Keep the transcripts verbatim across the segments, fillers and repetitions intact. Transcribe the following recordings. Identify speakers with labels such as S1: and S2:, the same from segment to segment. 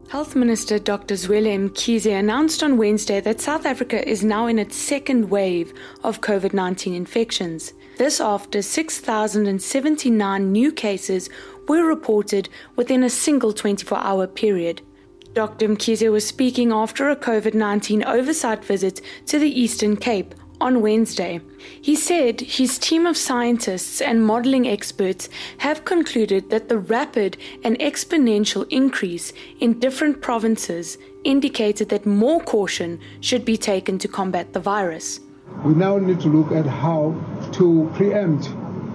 S1: Health Minister Doctor Zweli Mkhize announced on Wednesday that South Africa is now in its second wave of COVID nineteen infections. This after six thousand seventy-nine new cases were reported within a single twenty-four hour period. Doctor Mkhize was speaking after a COVID nineteen oversight visit to the Eastern Cape on Wednesday. He said his team of scientists and modelling experts have concluded that the rapid and exponential increase in different provinces indicated that more caution should be taken to combat the virus.
S2: We now need to look at how to preempt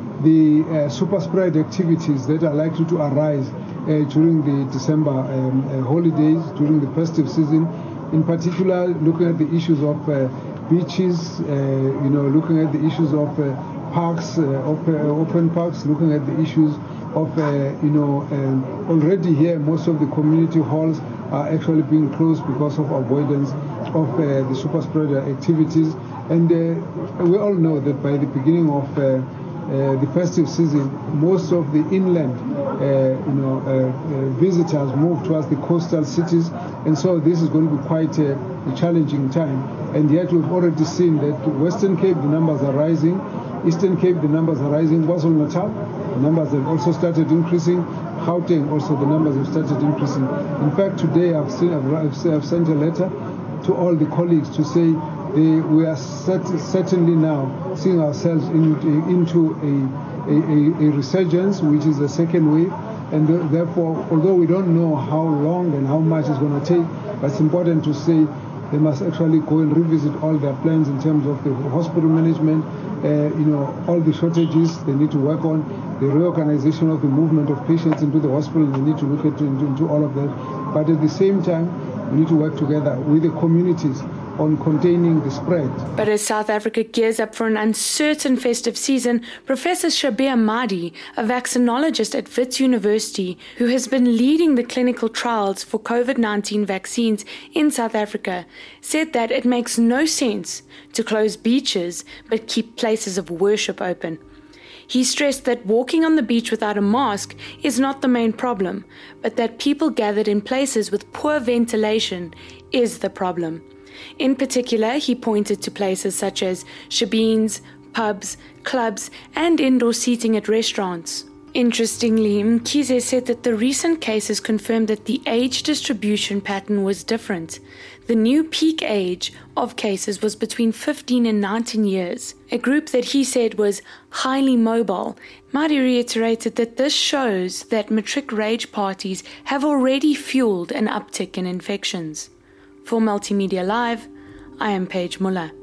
S2: the uh, super spread activities that are likely to arise uh, during the December um, uh, holidays, during the festive season. In particular, looking at the issues of uh, beaches, uh, you know, looking at the issues of uh, parks, uh, open, uh, open parks, looking at the issues of, uh, you know, um, already here most of the community halls are actually being closed because of avoidance of uh, the super spreader activities. And uh, we all know that by the beginning of uh, uh, the festive season, most of the inland, uh, you know, uh, uh, visitors move towards the coastal cities, and so this is going to be quite a, a challenging time. And yet we've already seen that Western Cape, the numbers are rising. Eastern Cape, the numbers are rising. KwaZulu-Natal, the numbers have also started increasing. Gauteng, also the numbers have started increasing. In fact, today I've, seen, I've, I've sent a letter to all the colleagues to say they, we are set, certainly now seeing ourselves in, into a, a, a resurgence, which is a second wave. And therefore, although we don't know how long and how much it's going to take, but it's important to say they must actually go and revisit all their plans in terms of the hospital management, uh, you know, all the shortages they need to work on, the reorganization of the movement of patients into the hospital. They need to look at into, into all of that. But at the same time, we need to work together with the communities on containing the spread.
S1: But as South Africa gears up for an uncertain festive season, Professor Shabir Mahdi, a vaccinologist at Wits University, who has been leading the clinical trials for COVID nineteen vaccines in South Africa, said that it makes no sense to close beaches but keep places of worship open. He stressed that walking on the beach without a mask is not the main problem, but that people gathered in places with poor ventilation is the problem. In particular, he pointed to places such as shebeens, pubs, clubs, and indoor seating at restaurants. Interestingly, Mkhize said that the recent cases confirmed that the age distribution pattern was different. The new peak age of cases was between fifteen and nineteen years, a group that he said was highly mobile. Mahdi reiterated that this shows that matric rage parties have already fueled an uptick in infections. For Multimedia Live, I am Paige Muller.